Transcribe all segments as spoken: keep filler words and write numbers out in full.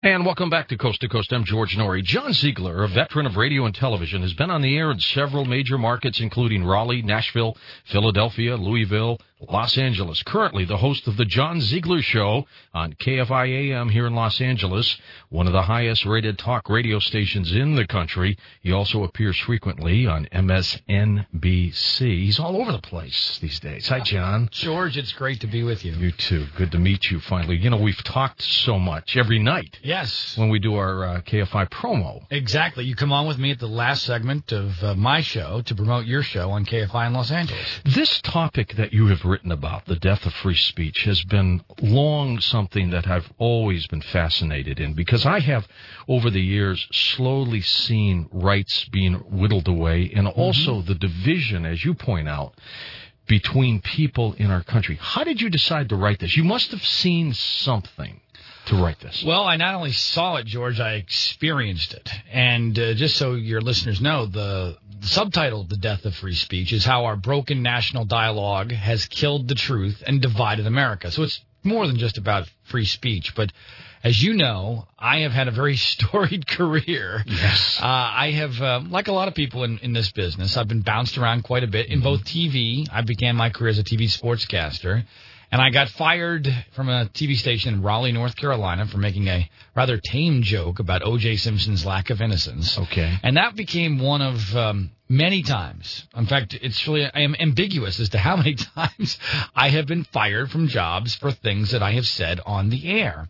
And welcome back to Coast to Coast. I'm George Norrie. John Ziegler, a veteran of radio and television, has been on the air in several major markets, including Raleigh, Nashville, Philadelphia, Louisville, Los Angeles. Currently the host of The John Ziegler Show on K F I A M here in Los Angeles, one of the highest-rated talk radio stations in the country. He also appears frequently on M S N B C. He's all over the place these days. Hi, John. George, it's great to be with you. You too. Good to meet you finally. You know, we've talked so much every night. Yes. When we do our uh, K F I promo. Exactly. You come on with me at the last segment of uh, my show to promote your show on K F I in Los Angeles. This topic that you have written about, the death of free speech, has been long something that I've always been fascinated in, because I have, over the years, slowly seen rights being whittled away, and also mm-hmm. the division, as you point out, between people in our country. How did you decide to write this? You must have seen something to write this. Well, I not only saw it, George, I experienced it. And uh, just so your listeners know, the, the subtitle of The Death of Free Speech is How Our Broken National Dialogue Has Killed the Truth and Divided America. So it's more than just about free speech. But as you know, I have had a very storied career. Yes. Uh, I have, uh, like a lot of people in, in this business, I've been bounced around quite a bit in mm-hmm. both T V. I began my career as a T V sportscaster. And I got fired from a T V station in Raleigh, North Carolina, for making a rather tame joke about O J Simpson's lack of innocence. Okay. And that became one of um, many times. In fact, it's really I am ambiguous as to how many times I have been fired from jobs for things that I have said on the air.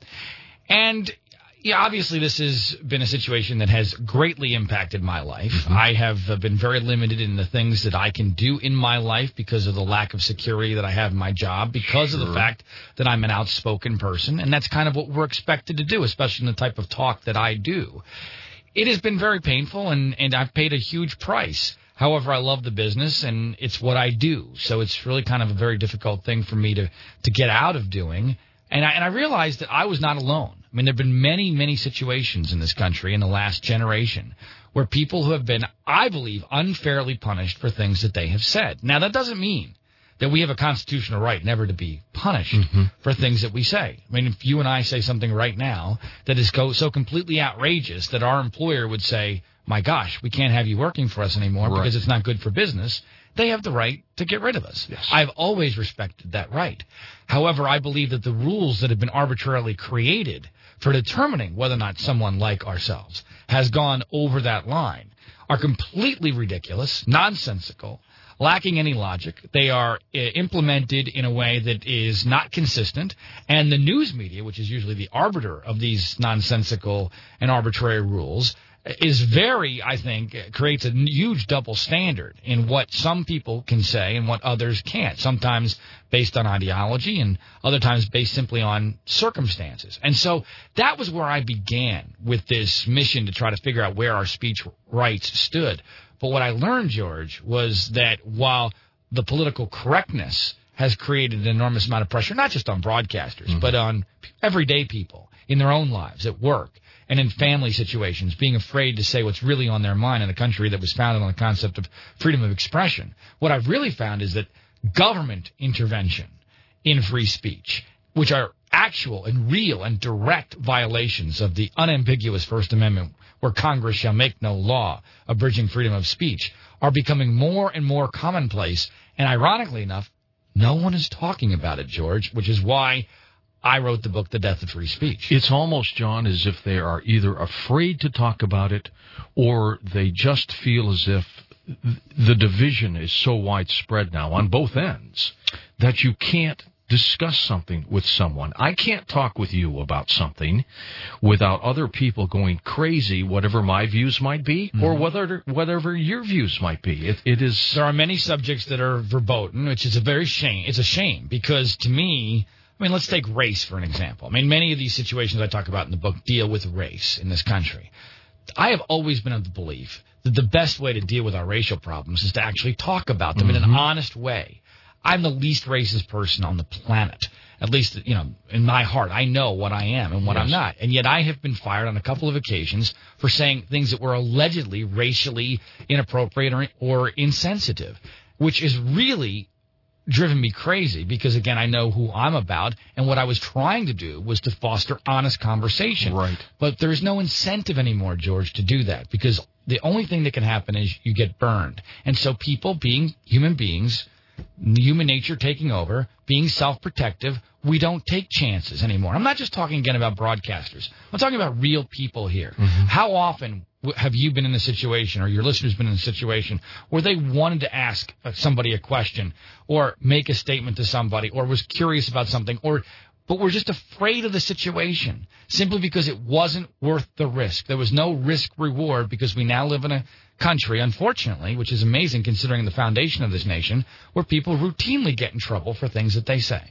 And yeah, obviously, this has been a situation that has greatly impacted my life. Mm-hmm. I have uh, been very limited in the things that I can do in my life because of the lack of security that I have in my job, because sure. of the fact that I'm an outspoken person, and that's kind of what we're expected to do, especially in the type of talk that I do. It has been very painful, and, and I've paid a huge price. However, I love the business, and it's what I do, so it's really kind of a very difficult thing for me to, to get out of doing. And I, and I realized that I was not alone. I mean, there have been many, many situations in this country in the last generation where people who have been, I believe, unfairly punished for things that they have said. Now, that doesn't mean that we have a constitutional right never to be punished mm-hmm. for things that we say. I mean, if you and I say something right now that is go, so completely outrageous that our employer would say, my gosh, we can't have you working for us anymore right. because it's not good for business, they have the right to get rid of us. Yes. I've always respected that right. However, I believe that the rules that have been arbitrarily created for determining whether or not someone like ourselves has gone over that line are completely ridiculous, nonsensical, lacking any logic. They are uh, implemented in a way that is not consistent, and the news media, which is usually the arbiter of these nonsensical and arbitrary rules, is very, I think, creates a huge double standard in what some people can say and what others can't, sometimes based on ideology and other times based simply on circumstances. And so that was where I began with this mission to try to figure out where our speech rights stood. But what I learned, George, was that while the political correctness has created an enormous amount of pressure, not just on broadcasters, mm-hmm. but on everyday people in their own lives, at work, and in family situations, being afraid to say what's really on their mind in a country that was founded on the concept of freedom of expression. What I've really found is that government intervention in free speech, which are actual and real and direct violations of the unambiguous First Amendment, where Congress shall make no law abridging freedom of speech, are becoming more and more commonplace. And ironically enough, no one is talking about it, George, which is why I wrote the book, The Death of Free Speech. It's almost, John, as if they are either afraid to talk about it or they just feel as if the division is so widespread now on both ends that you can't discuss something with someone. I can't talk with you about something without other people going crazy, whatever my views might be, mm-hmm. or whether whatever your views might be. It, it is. There are many subjects that are verboten, which is a very shame. It's a shame because, to me, I mean, let's take race for an example. I mean, many of these situations I talk about in the book deal with race in this country. I have always been of the belief that the best way to deal with our racial problems is to actually talk about them mm-hmm. in an honest way. I'm the least racist person on the planet. At least, you know, in my heart, I know what I am and what yes. I'm not. And yet I have been fired on a couple of occasions for saying things that were allegedly racially inappropriate or, or insensitive, which is really driven me crazy because, again, I know who I'm about, and what I was trying to do was to foster honest conversation. Right. But there's no incentive anymore, George, to do that because the only thing that can happen is you get burned. And so people, being human beings, human nature taking over, being self-protective, we don't take chances anymore. I'm not just talking, again, about broadcasters. I'm talking about real people here. Mm-hmm. How often have you been in a situation, or your listeners been in a situation, where they wanted to ask somebody a question or make a statement to somebody or was curious about something, or but were just afraid of the situation simply because it wasn't worth the risk? There was no risk-reward because we now live in a country, unfortunately, which is amazing considering the foundation of this nation, where people routinely get in trouble for things that they say.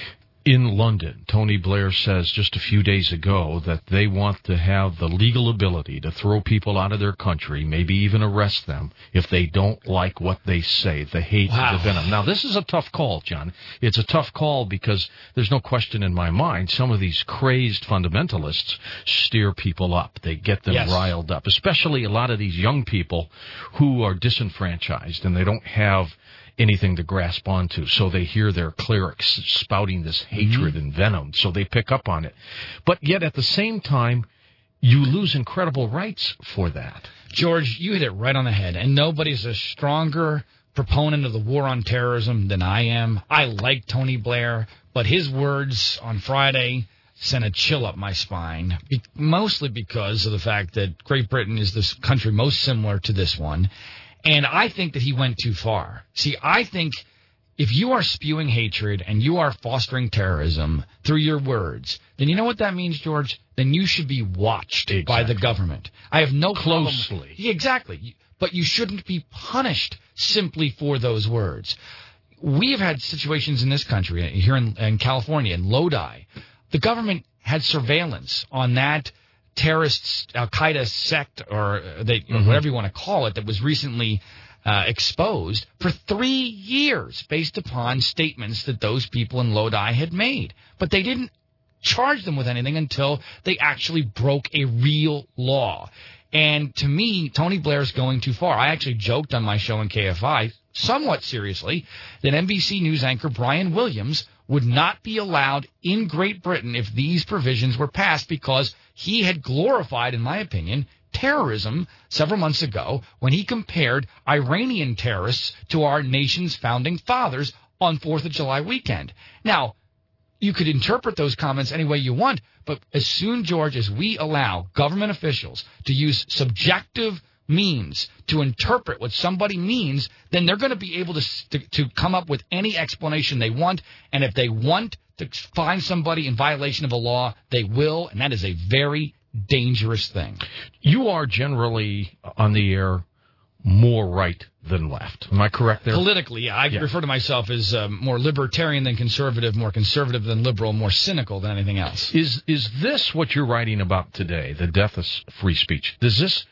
In London, Tony Blair says just a few days ago that they want to have the legal ability to throw people out of their country, maybe even arrest them, if they don't like what they say, the hate, wow. the venom. Now, this is a tough call, John. It's a tough call because there's no question in my mind some of these crazed fundamentalists steer people up. They get them yes. riled up, especially a lot of these young people who are disenfranchised and they don't have anything to grasp onto, so they hear their clerics spouting this hatred mm-hmm. and venom, so they pick up on it. But yet, at the same time, you lose incredible rights for that. George, you hit it right on the head, and nobody's a stronger proponent of the war on terrorism than I am. I like Tony Blair, but his words on Friday sent a chill up my spine, be- mostly because of the fact that Great Britain is the country most similar to this one. And I think that he went too far. See, I think if you are spewing hatred and you are fostering terrorism through your words, then you know what that means, George? Then you should be watched exactly. by the government. I have no Closely. problem. Yeah, exactly. But you shouldn't be punished simply for those words. We have had situations in this country, here in, in California, in Lodi. The government had surveillance on that terrorist Al-Qaeda sect, or they, mm-hmm. whatever you want to call it, that was recently uh, exposed for three years based upon statements that those people in Lodi had made. But they didn't charge them with anything until they actually broke a real law. And to me, Tony Blair's going too far. I actually joked on my show in K F I, somewhat seriously, that N B C News anchor Brian Williams would not be allowed in Great Britain if these provisions were passed, because he had glorified, in my opinion, terrorism several months ago when he compared Iranian terrorists to our nation's founding fathers on fourth of July weekend. Now, you could interpret those comments any way you want, but as soon, George, as we allow government officials to use subjective means to interpret what somebody means, then they're going to be able to, to to come up with any explanation they want. And if they want to find somebody in violation of a law, they will, and that is a very dangerous thing. You are generally on the air more right than left. Am I correct there? Politically, yeah. I yeah. refer to myself as uh, more libertarian than conservative, more conservative than liberal, more cynical than anything else. Is is this what you're writing about today, the death of free speech? Does this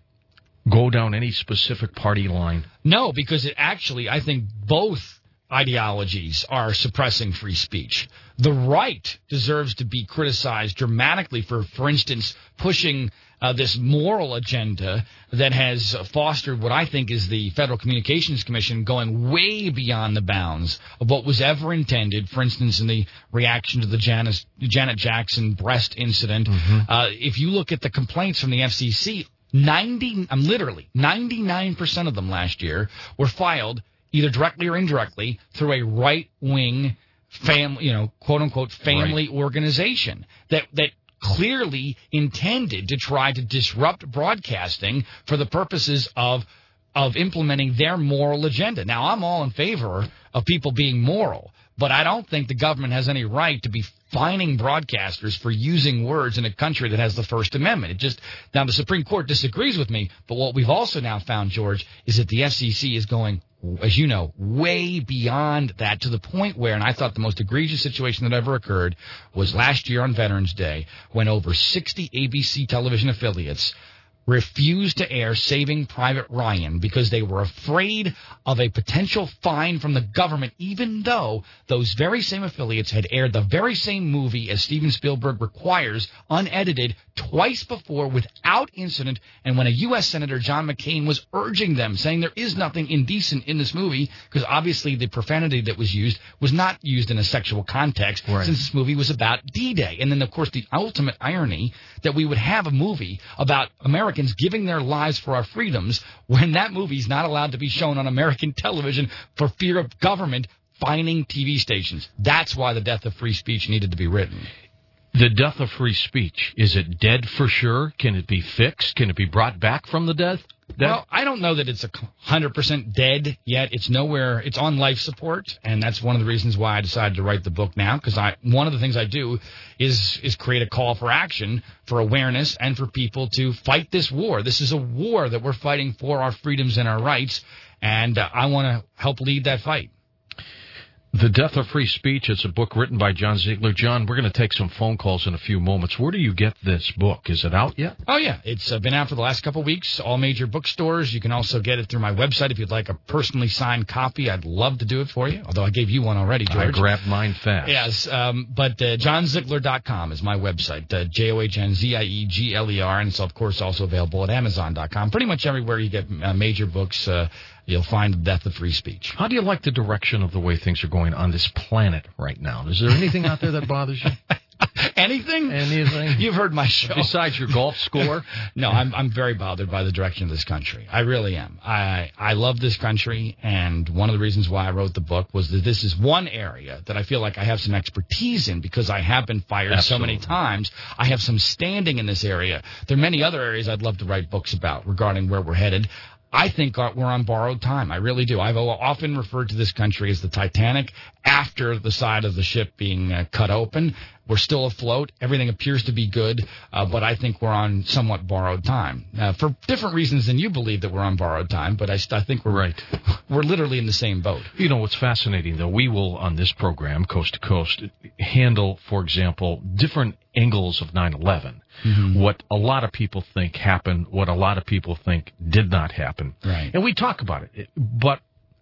go down any specific party line? No, because it actually, I think both ideologies are suppressing free speech. The right deserves to be criticized dramatically for, for instance, pushing uh, this moral agenda that has fostered what I think is the Federal Communications Commission going way beyond the bounds of what was ever intended, for instance, in the reaction to the Janis, Janet Jackson breast incident. Mm-hmm. Uh, if you look at the complaints from the F C C, ninety, I'm literally, ninety-nine percent of them last year were filed either directly or indirectly through a right-wing family, you know, quote-unquote family right. organization that that clearly intended to try to disrupt broadcasting for the purposes of of implementing their moral agenda. Now, I'm all in favor of people being moral, but I don't think the government has any right to be fining broadcasters for using words in a country that has the First Amendment. It just now the Supreme Court disagrees with me, but what we've also now found, George, is that the F C C is going, as you know, way beyond that, to the point where, and I thought the most egregious situation that ever occurred was last year on Veterans Day, when over sixty A B C television affiliates refused to air Saving Private Ryan because they were afraid of a potential fine from the government, even though those very same affiliates had aired the very same movie as Steven Spielberg requires, unedited, twice before without incident. And when a U S Senator, John McCain, was urging them, saying there is nothing indecent in this movie, because obviously the profanity that was used was not used in a sexual context, right, since this movie was about D-Day. And then, of course, the ultimate irony that we would have a movie about Americans giving their lives for our freedoms when that movie's not allowed to be shown on American television for fear of government fining T V stations. That's why the death of free speech needed to be written. The death of free speech, is it dead for sure? Can it be fixed? Can it be brought back from the death? Dead? Well, I don't know that it's a one hundred percent dead yet. It's nowhere. It's on life support, and that's one of the reasons why I decided to write the book now, because I one of the things I do is is create a call for action, for awareness, and for people to fight this war. This is a war that we're fighting for our freedoms and our rights, and uh, I want to help lead that fight. The Death of Free Speech, it's a book written by John Ziegler. John, we're going to take some phone calls in a few moments. Where do you get this book? Is it out yet? Oh, yeah. It's uh, been out for the last couple of weeks, all major bookstores. You can also get it through my website if you'd like a personally signed copy. I'd love to do it for you, although I gave you one already, George. I grabbed mine fast. Yes, um, but uh, john ziegler dot com is my website, uh, J O H N Z I E G L E R, and it's, of course, also available at amazon dot com. Pretty much everywhere you get uh, major books, uh, you'll find The Death of Free Speech. How do you like the direction of the way things are going on this planet right now? Is there anything out there that bothers you? Anything? Anything? You've heard my show. Besides your golf score? No, I'm I'm very bothered by the direction of this country. I really am. I I love this country, and one of the reasons why I wrote the book was that this is one area that I feel like I have some expertise in, because I have been fired Absolutely. so many times. I have some standing in this area. There are many other areas I'd love to write books about regarding where we're headed. I think we're on borrowed time. I really do. I've often referred to this country as the Titanic after the side of the ship being uh, cut open. We're still afloat. Everything appears to be good, uh, but I think we're on somewhat borrowed time uh, for different reasons than you believe that we're on borrowed time. But I, I think we're right. We're literally in the same boat. You know what's fascinating, though? We will, on this program, Coast to Coast, handle, for example, different angles of nine eleven. Mm-hmm. What a lot of people think happened, what a lot of people think did not happen. Right. And we talk about it. But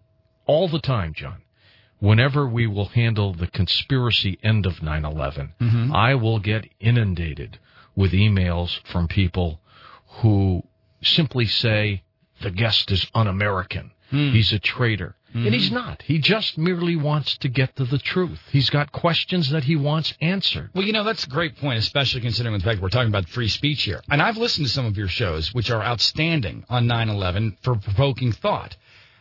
all the time, John, whenever we will handle the conspiracy end of nine eleven, mm-hmm. I will get inundated with emails from people who simply say, the guest is un-American. Mm. He's a traitor. Mm-hmm. And he's not. He just merely wants to get to the truth. He's got questions that he wants answered. Well, you know, that's a great point, especially considering the fact we're talking about free speech here. And I've listened to some of your shows, which are outstanding on nine eleven for provoking thought.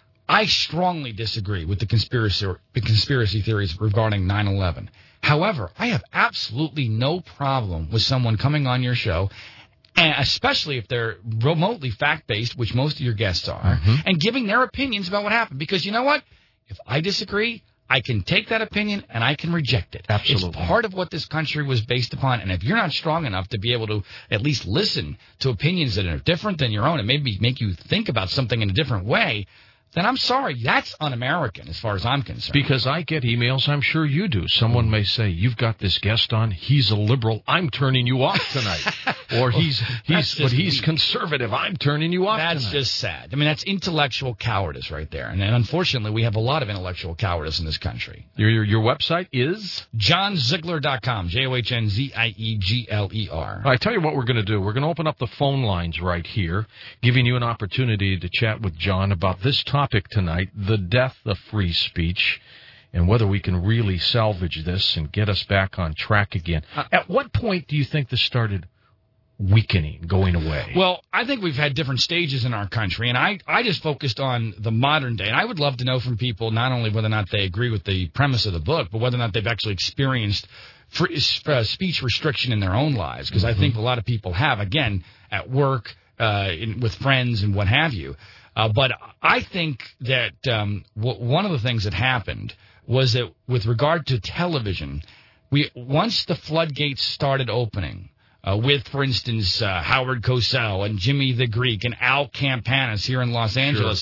I strongly disagree with the conspiracy, the conspiracy theories regarding nine eleven. However, I have absolutely no problem with someone coming on your show, and especially if they're remotely fact-based, which most of your guests are, mm-hmm. and giving their opinions about what happened. Because you know what? If I disagree, I can take that opinion and I can reject it. Absolutely. It's part of what this country was based upon. And if you're not strong enough to be able to at least listen to opinions that are different than your own and maybe make you think about something in a different way, then I'm sorry, that's un-American as far as I'm concerned. Because I get emails, I'm sure you do. Someone may say, you've got this guest on, he's a liberal, I'm turning you off tonight. Or he's, he's but he's weak. Conservative, I'm turning you off that's tonight. That's just sad. I mean, that's intellectual cowardice right there. And, and unfortunately, we have a lot of intellectual cowardice in this country. Your, your, your website is? john ziegler dot com, J O H N Z I E G L E R. I tell you what we're going to do. We're going to open up the phone lines right here, giving you an opportunity to chat with John about this topic tonight, the death of free speech, and whether we can really salvage this and get us back on track again. Uh, At what point do you think this started weakening, going away? Well, I think we've had different stages in our country, and I, I just focused on the modern day. And I would love to know from people not only whether or not they agree with the premise of the book, but whether or not they've actually experienced free, uh, speech restriction in their own lives, because mm-hmm. I think a lot of people have, again, at work, uh, in, with friends and what have you. Uh, but I think that um, w- one of the things that happened was that with regard to television, we once the floodgates started opening, uh, with, for instance, uh, Howard Cosell and Jimmy the Greek and Al Campanis here in Los Angeles, sure.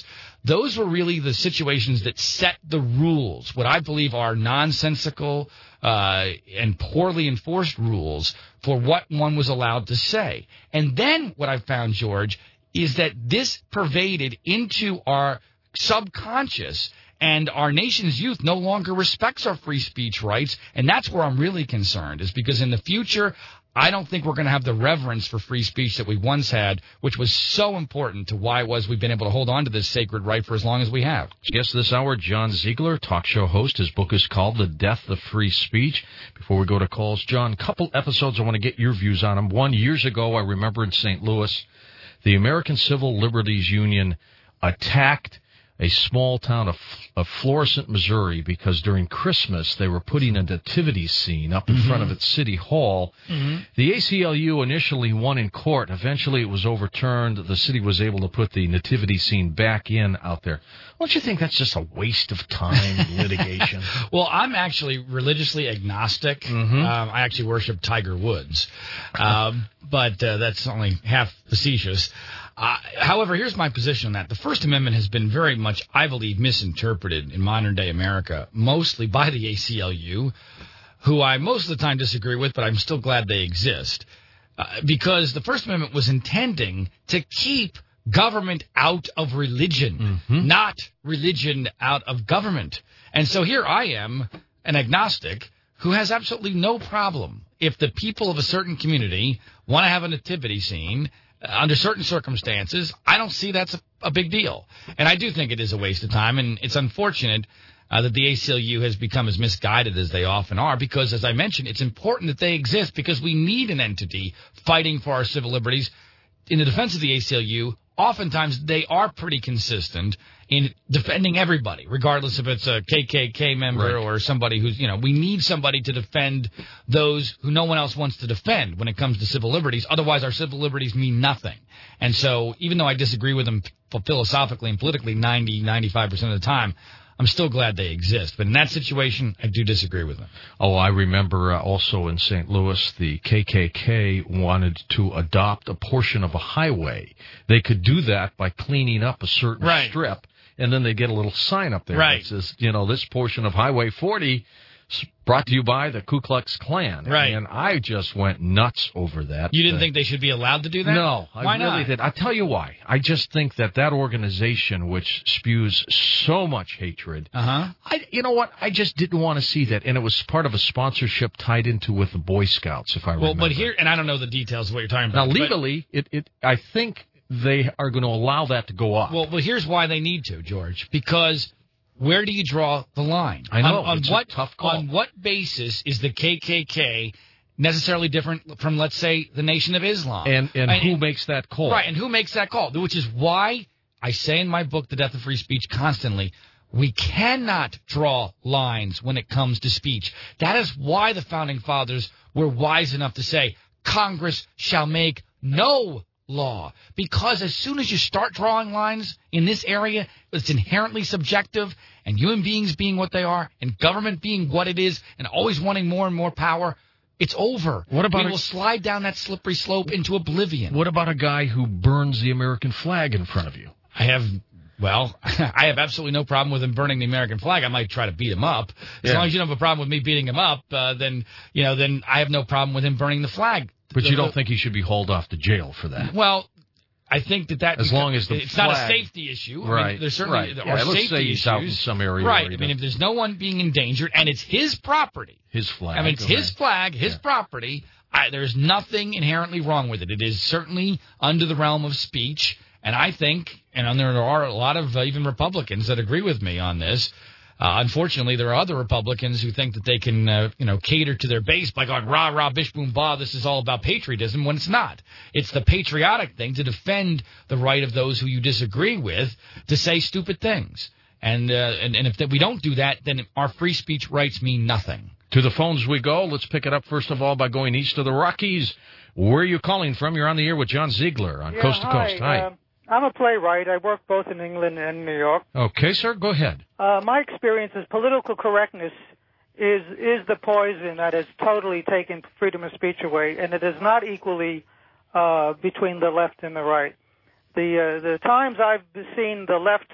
those were really the situations that set the rules, what I believe are nonsensical uh, and poorly enforced rules for what one was allowed to say. And then what I found, George, is that this pervaded into our subconscious, and our nation's youth no longer respects our free speech rights, and that's where I'm really concerned, is because in the future, I don't think we're going to have the reverence for free speech that we once had, which was so important to why it was we've been able to hold on to this sacred right for as long as we have. Guest this hour, John Ziegler, talk show host. His book is called The Death of Free Speech. Before we go to calls, John, a couple episodes I want to get your views on them. One, years ago, I remember in Saint Louis, the American Civil Liberties Union attacked a small town of, of Florissant, Missouri, because during Christmas they were putting a nativity scene up in mm-hmm. front of its city hall. Mm-hmm. The A C L U initially won in court. Eventually it was overturned. The city was able to put the nativity scene back in out there. Don't you think that's just a waste of time, litigation? Well, I'm actually religiously agnostic. Mm-hmm. Um, I actually worship Tiger Woods, um, but uh, that's only half facetious. Uh, however, here's my position on that. The First Amendment has been very much, I believe, misinterpreted in modern-day America, mostly by the A C L U, who I most of the time disagree with, but I'm still glad they exist, uh, because the First Amendment was intending to keep government out of religion, mm-hmm. not religion out of government. And so here I am, an agnostic, who has absolutely no problem if the people of a certain community want to have a nativity scene under certain circumstances. I don't see that's a, a big deal. And I do think it is a waste of time, and it's unfortunate uh, that the A C L U has become as misguided as they often are, because, as I mentioned, it's important that they exist because we need an entity fighting for our civil liberties. In the defense of the A C L U, oftentimes they are pretty consistent in defending everybody, regardless if it's a K K K member right. or somebody who's, you know, we need somebody to defend those who no one else wants to defend when it comes to civil liberties. Otherwise, our civil liberties mean nothing. And so even though I disagree with them philosophically and politically ninety, ninety-five percent of the time, I'm still glad they exist. But in that situation, I do disagree with them. Oh, I remember uh, also in Saint Louis, the K K K wanted to adopt a portion of a highway. They could do that by cleaning up a certain right. strip, and then they get a little sign up there right. that says, you know, this portion of Highway forty brought to you by the Ku Klux Klan. Right. And I just went nuts over that. You didn't uh, think they should be allowed to do that? No, I why really not? did. I'll tell you why. I just think that that organization, which spews so much hatred, uh-huh. I, you know what? I just didn't want to see that. And it was part of a sponsorship tied into with the Boy Scouts, if I remember. Well, but here, and I don't know the details of what you're talking about. Now, legally, it, it, I think they are going to allow that to go up. Well, well, here's why they need to, George, because where do you draw the line? I know. On, on it's what, a tough call. On what basis is the K K K necessarily different from, let's say, the Nation of Islam? And, and, and who makes that call? Right, and who makes that call? Which is why I say in my book, The Death of Free Speech, constantly, we cannot draw lines when it comes to speech. That is why the Founding Fathers were wise enough to say, Congress shall make no law. Because as soon as you start drawing lines in this area, it's inherently subjective, and human beings being what they are, and government being what it is, and always wanting more and more power, it's over. What about we a, will slide down that slippery slope into oblivion. What about a guy who burns the American flag in front of you? I have... Well, I have absolutely no problem with him burning the American flag. I might try to beat him up. As yeah. long as you don't have a problem with me beating him up, uh, then you know, then I have no problem with him burning the flag. But the, you don't think he should be hauled off to jail for that? Well, I think that that as long as the it's flag, not a safety issue. Right. I mean, there's certainly right. there yeah, are let's safety say he's issues. out in some area. Right. I mean, if there's no one being endangered and it's his property, his flag. I mean, it's okay. his flag, his yeah. property. I, there's nothing inherently wrong with it. It is certainly under the realm of speech. And I think, and there are a lot of uh, even Republicans that agree with me on this. Uh, unfortunately, there are other Republicans who think that they can, uh, you know, cater to their base by going, rah, rah, bish, boom, bah, this is all about patriotism, when it's not. It's the patriotic thing to defend the right of those who you disagree with to say stupid things. And, uh, and, and if we don't do that, then our free speech rights mean nothing. To the phones we go. Let's pick it up, first of all, by going east of the Rockies. Where are you calling from? You're on the air with John Ziegler on yeah, Coast to hi. Coast. Hi. Um, I'm a playwright. I work both in England and New York. Okay, sir. Go ahead. Uh, my experience is political correctness is is the poison that has totally taken freedom of speech away, and it is not equally uh, between the left and the right. The uh, the times I've seen the left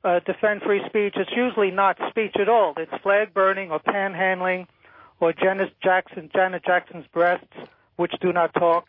uh, defend free speech, it's usually not speech at all. It's flag burning or panhandling or Janet Jackson, Janet Jackson's breasts, which do not talk.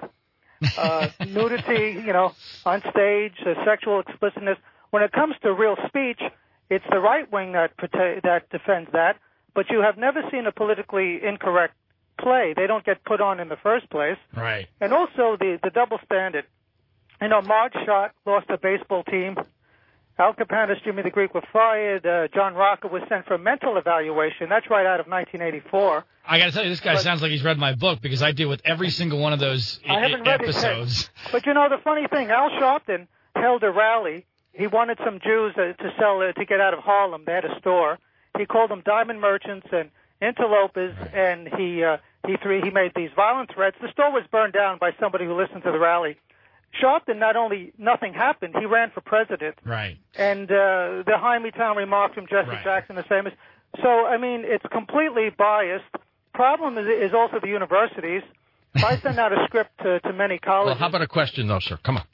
Uh, nudity, you know, on stage, uh, sexual explicitness. When it comes to real speech, it's the right wing that prote- that defends that. But you have never seen a politically incorrect play. They don't get put on in the first place. Right. And also the, the double standard. You know, Marge Schott lost a baseball team. Al Capanis, Jimmy the Greek were fired. Uh, John Rocker was sent for mental evaluation. That's right out of nineteen eighty-four. I got to tell you, this guy but, sounds like he's read my book because I deal with every single one of those I haven't read episodes. It yet. But, you know, the funny thing, Al Sharpton held a rally. He wanted some Jews uh, to sell uh, to get out of Harlem. They had a store. He called them diamond merchants and interlopers, right. and he uh, he threw, he made these violent threats. The store was burned down by somebody who listened to the rally. Sharpton, not only nothing happened, he ran for president. Right. And uh, the Jaime Town remark from Jesse right. Jackson is famous. So, I mean, it's completely biased. Problem is, is also the universities. If I send out a script to, to many colleges... Well, how about a question, though, sir? Come on.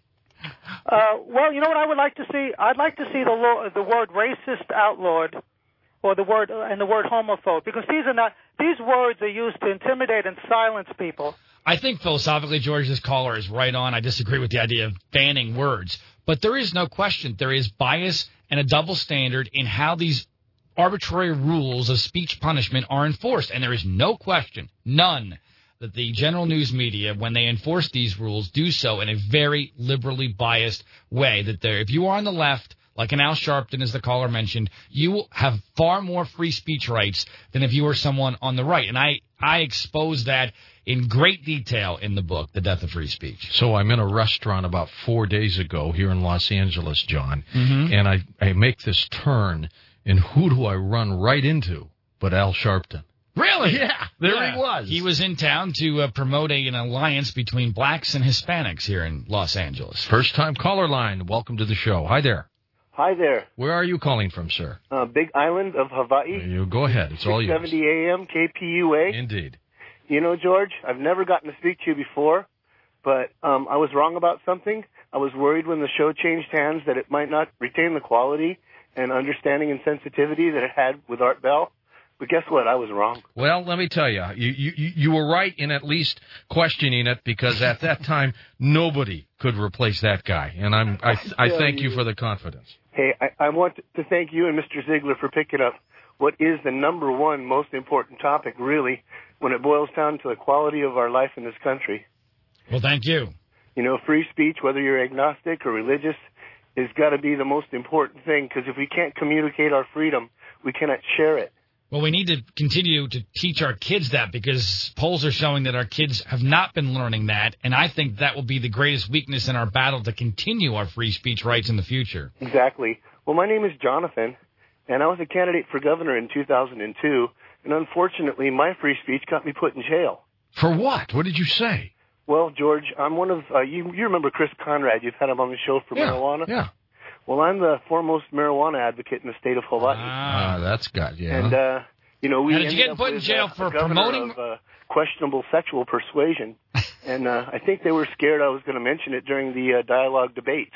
Uh, well, you know what I would like to see? I'd like to see the law, the word racist outlawed, or the word and the word homophobe, because these are not these words are used to intimidate and silence people. I think philosophically, George, this caller is right on. I disagree with the idea of banning words, but there is no question there is bias and a double standard in how these arbitrary rules of speech punishment are enforced, and there is no question, none, that the general news media, when they enforce these rules, do so in a very liberally biased way. That there, if you are on the left, like an Al Sharpton, as the caller mentioned, you will have far more free speech rights than if you were someone on the right. And I, I expose that in great detail in the book, The Death of Free Speech. So I'm in a restaurant about four days ago here in Los Angeles, John, mm-hmm. and I, I make this turn, and who do I run right into but Al Sharpton? Really? Yeah, there yeah. he was. He was in town to uh, promote a, an alliance between blacks and Hispanics here in Los Angeles. First-time caller line. Welcome to the show. Hi there. Hi there. Where are you calling from, sir? Uh, Big Island of Hawaii. You go ahead. It's all yours. six seventy A M K P U A. Indeed. You know, George, I've never gotten to speak to you before, but um, I was wrong about something. I was worried when the show changed hands that it might not retain the quality and understanding and sensitivity that it had with Art Bell. But guess what? I was wrong. Well, let me tell you, you, you, you were right in at least questioning it, because at that time, nobody could replace that guy. And I'm, I, I thank you for the confidence. Hey, I, I want to thank you and Mister Ziegler for picking up what is the number one most important topic, really, when it boils down to the quality of our life in this country. Well, thank you. You know, free speech, whether you're agnostic or religious, has got to be the most important thing, because if we can't communicate our freedom, we cannot share it. Well, we need to continue to teach our kids that, because polls are showing that our kids have not been learning that, and I think that will be the greatest weakness in our battle to continue our free speech rights in the future. Exactly. Well, my name is Jonathan, and I was a candidate for governor in two thousand two, and unfortunately, my free speech got me put in jail. For what? What did you say? Well, George, I'm one of, uh, you, you remember Chris Conrad, you've had him on the show for yeah, marijuana? Yeah. Well, I'm the foremost marijuana advocate in the state of Hawaii. Ah, that's good, yeah. And, uh, you know, we How did you ended get up put in with, jail uh, for a governor promoting? Of, uh, questionable sexual persuasion. And uh, I think they were scared I was going to mention it during the uh, dialogue debates.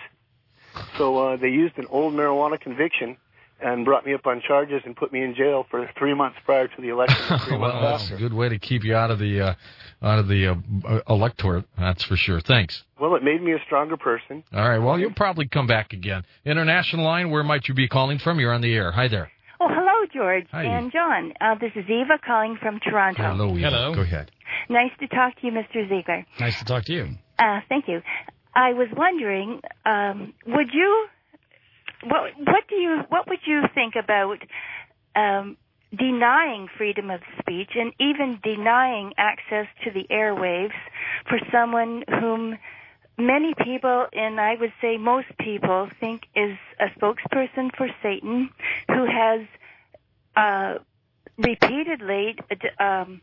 So uh, they used an old marijuana conviction and brought me up on charges and put me in jail for three months prior to the election. Three well, months that's after. a good way to keep you out of the uh, out of the uh, electorate. That's for sure. Thanks. Well, it made me a stronger person. All right. Well, you'll probably come back again. International line. Where might you be calling from? You're on the air. Hi there. Oh, hello, George Hi. and John. Uh, this is Eva calling from Toronto. Hello, Eva. Hello. Go ahead. Nice to talk to you, Mister Ziegler. Nice to talk to you. Uh, thank you. I was wondering, um, would you, what, what do you, what would you think about um, denying freedom of speech and even denying access to the airwaves for someone whom many people, and I would say most people, think is a spokesperson for Satan, who has uh, repeatedly, um,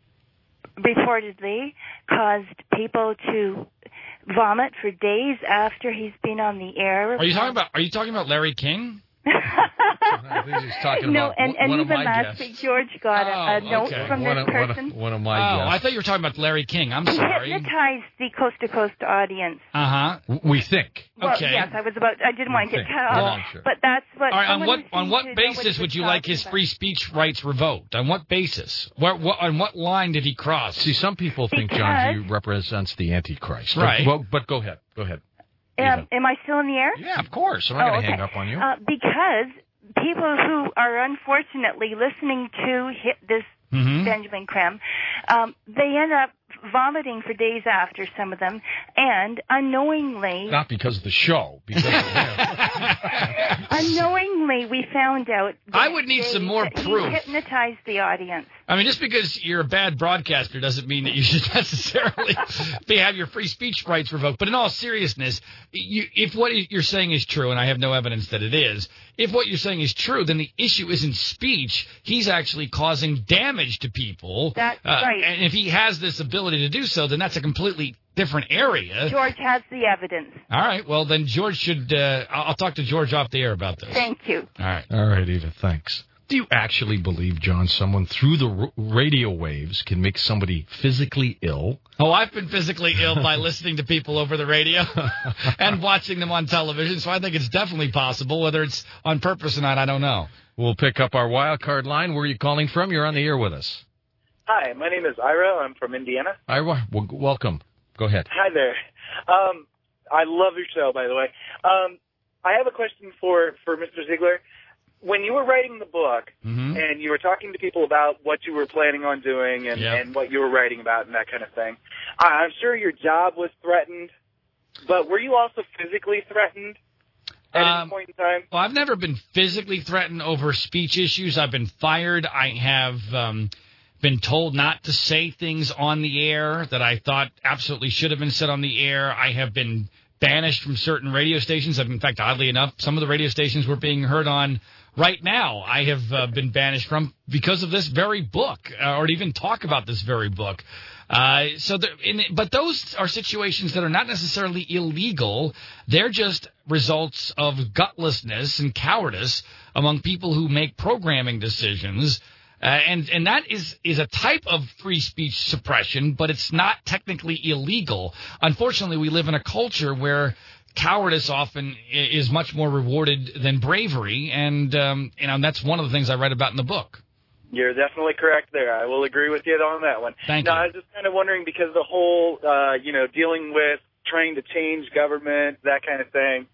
reportedly, caused people to vomit for days after he's been on the air. Are you talking about? Are you talking about Larry King? I think he's talking no, about and, and one even of my last guests. week, George got a, a Oh, note okay. from one this of, one person. of, one of my Oh, I guests. thought you were talking about Larry King. I'm He sorry. hypnotized the Coast to Coast audience. Uh huh. We think. Well, Okay. yes, I was about. I didn't want to get Okay. cut Well, off, sure. but that's what. All right. On someone what who on seems what to know basis he would was you like talking his about. free speech rights revoked? On what basis? What, what on what line did he cross? See, some people think John G represents the Antichrist. Right. Well, but go ahead. Go ahead. Um, am I still in the air? Yeah, of course. I'm not Oh, going to okay. hang up on you. Uh, because people who are unfortunately listening to hit this Mhm. Benjamin Creme, um, they end up vomiting for days after, some of them, and unknowingly, Not because of the show. Because of him. unknowingly, we found out. That I would need they- some more that he proof. hypnotized the audience. I mean, just because you're a bad broadcaster doesn't mean that you should necessarily be, have your free speech rights revoked. But in all seriousness, you, if what you're saying is true, and I have no evidence that it is, if what you're saying is true, then the issue isn't speech. He's actually causing damage to people. That's Uh, right. And if he has this ability to do so, then that's a completely different area. George has the evidence. All right. Well, then George should. Uh, I'll I'll talk to George off the air about this. Thank you. All right. All right, Eva, thanks. Do you actually believe, John, someone through the r- radio waves can make somebody physically ill? Oh, I've been physically ill by listening to people over the radio and watching them on television, so I think it's definitely possible. Whether it's on purpose or not, I don't know. We'll pick up our wild card line. Where are you calling from? You're on the air with us. Hi, my name is Ira. I'm from Indiana. Ira, well, welcome. Go ahead. Hi there. Um, I love your show, by the way. Um, I have a question for, for Mister Ziegler. When you were writing the book Mm-hmm. and you were talking to people about what you were planning on doing and, Yeah. and what you were writing about and that kind of thing, I- I'm sure your job was threatened, but were you also physically threatened at Um, any point in time? Well, I've never been physically threatened over speech issues. I've been fired. I have um, been told not to say things on the air that I thought absolutely should have been said on the air. I have been banished from certain radio stations. In fact, oddly enough, some of the radio stations we're being heard on right now, I have uh, been banished from because of this very book, uh, or to even talk about this very book. Uh, so, there, in, but those are situations that are not necessarily illegal. They're just results of gutlessness and cowardice among people who make programming decisions. Uh, and and that is, is a type of free speech suppression, but it's not technically illegal. Unfortunately, we live in a culture where cowardice often i- is much more rewarded than bravery, and um, you know and that's one of the things I write about in the book. You're definitely correct there. I will agree with you on that one. Thank no, you. I was just kind of wondering because the whole, uh, you know, dealing with trying to change government, that kind of thing.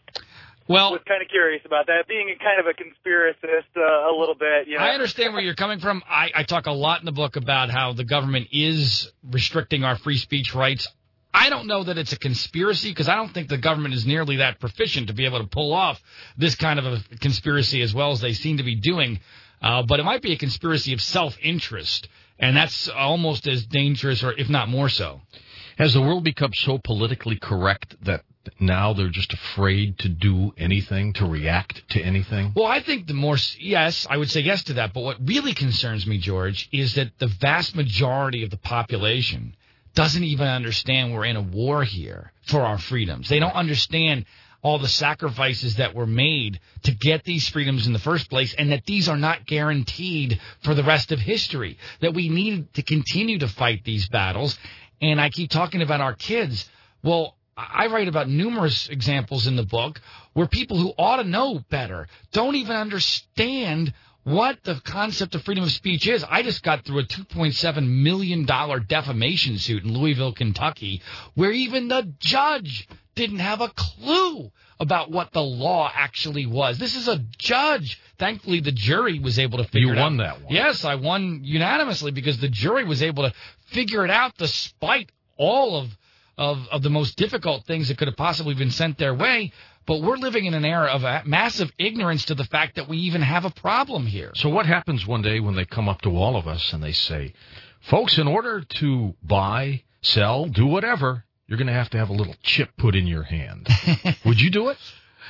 Well, I was kind of curious about that, being a kind of a conspiracist uh, a little bit. You know? I understand where you're coming from. I, I talk a lot in the book about how the government is restricting our free speech rights. I don't know that it's a conspiracy because I don't think the government is nearly that proficient to be able to pull off this kind of a conspiracy as well as they seem to be doing. Uh, but it might be a conspiracy of self-interest, and that's almost as dangerous, or if not more so. Has the world become so politically correct that now they're just afraid to do anything, to react to anything? Well, I think the more, yes, I would say yes to that. But what really concerns me, George, is that the vast majority of the population doesn't even understand we're in a war here for our freedoms. They don't understand all the sacrifices that were made to get these freedoms in the first place, and that these are not guaranteed for the rest of history, that we need to continue to fight these battles. And I keep talking about our kids. Well, I write about numerous examples in the book where people who ought to know better don't even understand what the concept of freedom of speech is. I just got through a two point seven million dollars defamation suit in Louisville, Kentucky, where even the judge didn't have a clue about what the law actually was. This is a judge. Thankfully, the jury was able to figure You it out. won that one. Yes, I won unanimously because the jury was able to figure it out despite all of, of, of the most difficult things that could have possibly been sent their way. But we're living in an era of a massive ignorance to the fact that we even have a problem here. So what happens one day when they come up to all of us and they say, folks, in order to buy, sell, do whatever, you're going to have to have a little chip put in your hand. Would you do it?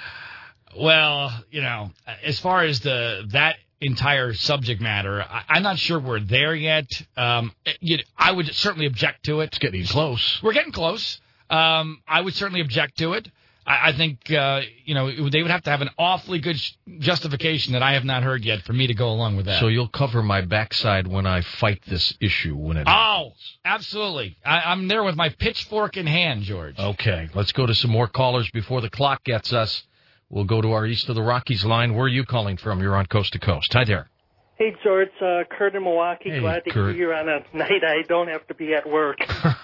Well, you know, as far as the that entire subject matter, I, I'm not sure we're there yet. Um, you, I would certainly object to it. It's getting close. We're getting close. Um, I would certainly object to it. I, I think, uh, you know, they would have to have an awfully good sh- justification that I have not heard yet for me to go along with that. So you'll cover my backside when I fight this issue when it Oh, happens. absolutely. I, I'm there with my pitchfork in hand, George. Okay, let's go to some more callers before the clock gets us. We'll go to our East of the Rockies line. Where are you calling from? You're on Coast to Coast. Hi there. Hey, George. Uh, Kurt in Milwaukee. Hey, Glad to Kurt. hear you on a night I don't have to be at work.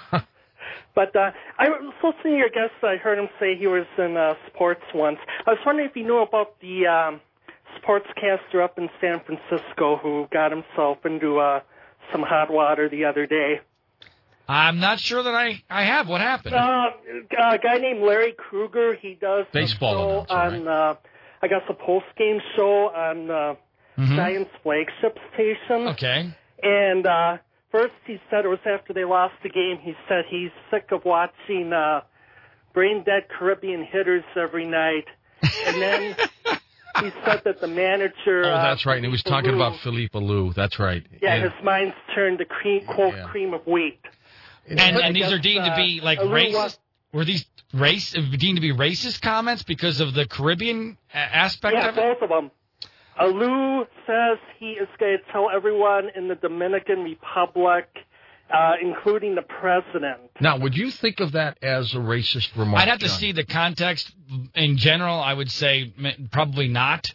But uh, I was listening to your guest. I heard him say he was in uh, sports once. I was wondering if you knew about the um, sportscaster up in San Francisco who got himself into uh, some hot water the other day. I'm not sure that I, I have. What happened? Uh, a guy named Larry Kruger. He does Baseball a show announcer, on, right? uh, I guess, a post-game show on uh, Mhm. Giants flagship station. Okay. And uh, first he said it was after they lost the game. He said he's sick of watching uh, brain-dead Caribbean hitters every night. And then he said that the manager... Oh, uh, that's right. And he was Philippe talking Alou, about Philippe Alou. That's right. Yeah, And- his mind's turned to cream, quote, Yeah. cream of wheat. And, I and these guess, are deemed to be, like, uh, Alou racist? was- Were these race deemed to be racist comments because of the Caribbean a- aspect Yeah, of it? both of them. Alou says he is going to tell everyone in the Dominican Republic, uh, including the president. Now, would you think of that as a racist remark? I'd have to John? see the context. In general, I would say m- probably not.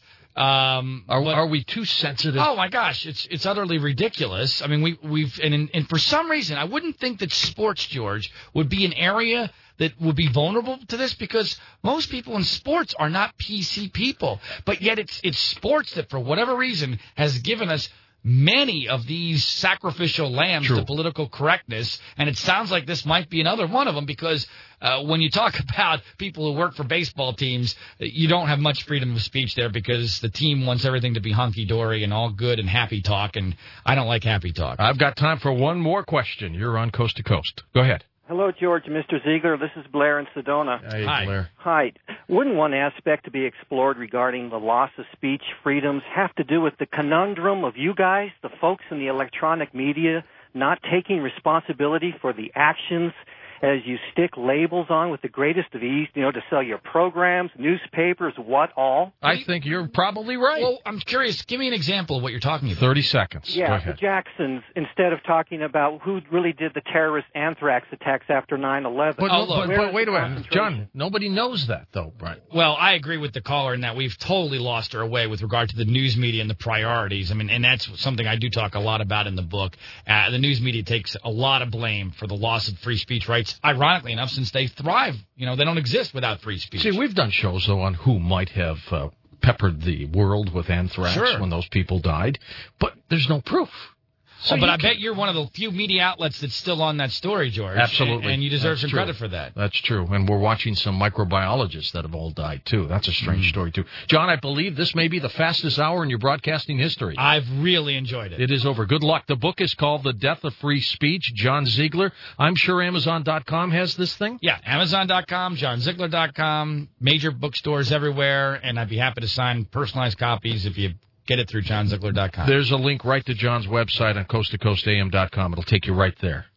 Um, Are, but- are we too sensitive? Oh my gosh, it's it's utterly ridiculous. I mean, we we've and and for some reason, I wouldn't think that sports, George, would be an area that would be vulnerable to this because most people in sports are not P C people. But yet, it's it's sports that, for whatever reason, has given us many of these sacrificial lambs True. to political correctness, and it sounds like this might be another one of them because uh, when you talk about people who work for baseball teams, you don't have much freedom of speech there because the team wants everything to be hunky-dory and all good and happy talk, and I don't like happy talk. I've got time for one more question. You're on Coast to Coast. Go ahead. Hello, George and Mister Ziegler. This is Blair in Sedona. Hey, Hi. Blair. Hi. Wouldn't one aspect to be explored regarding the loss of speech freedoms have to do with the conundrum of you guys, the folks in the electronic media, not taking responsibility for the actions as you stick labels on with the greatest of ease, you know, to sell your programs, newspapers, what all? I think you're probably right. Well, I'm curious. Give me an example of what you're talking about. thirty seconds. Go Yeah, the ahead. Jacksons, instead of talking about who really did the terrorist anthrax attacks after nine eleven. But, Oh, look, but, where but is wait a the minute. concentration? John, nobody knows that, though, Brian. Well, I agree with the caller in that we've totally lost our way with regard to the news media and the priorities. I mean, and that's something I do talk a lot about in the book. Uh, the news media takes a lot of blame for the loss of free speech rights, ironically enough, since they thrive. You know, they don't exist without free speech. See, we've done shows, though, on who might have uh, peppered the world with anthrax Sure. when those people died, but there's no proof. So oh, but you I can- bet you're one of the few media outlets that's still on that story, George. Absolutely. And, and you deserve That's some true. credit for that. That's true. And we're watching some microbiologists that have all died, too. That's a strange Mm. story, too. John, I believe this may be the fastest hour in your broadcasting history. I've really enjoyed it. It is over. Good luck. The book is called The Death of Free Speech. John Ziegler. I'm sure Amazon dot com has this thing. Yeah, Amazon dot com, John Ziegler dot com, major bookstores everywhere, and I'd be happy to sign personalized copies if you get it through John Ziegler dot com. There's a link right to John's website on coast to coast a m dot com. It'll take you right there.